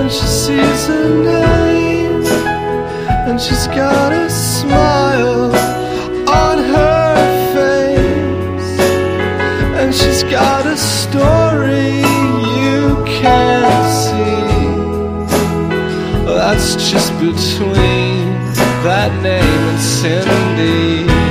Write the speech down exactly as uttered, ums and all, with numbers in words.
and she sees her name, and she's got a smile on her face, and she's got a story you can't see. That's just between that name and Cindy.